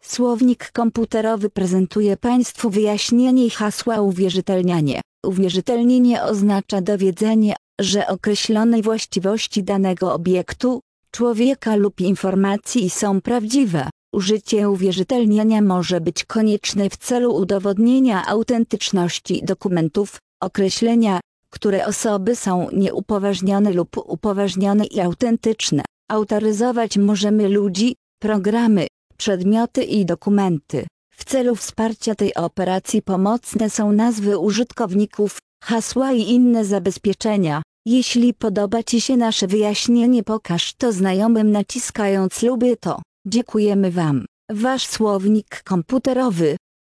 Słownik komputerowy prezentuje Państwu wyjaśnienie hasła uwierzytelnianie. Uwierzytelnienie oznacza dowiedzenie, że określone właściwości danego obiektu, człowieka lub informacji są prawdziwe. Użycie uwierzytelniania może być konieczne w celu udowodnienia autentyczności dokumentów, określenia, które osoby są nieupoważnione lub upoważnione i autentyczne. Autoryzować możemy ludzi, programy, przedmioty i dokumenty. W celu wsparcia tej operacji pomocne są nazwy użytkowników, hasła i inne zabezpieczenia. Jeśli podoba Ci się nasze wyjaśnienie, pokaż to znajomym naciskając lubię to. Dziękujemy Wam. Wasz słownik komputerowy.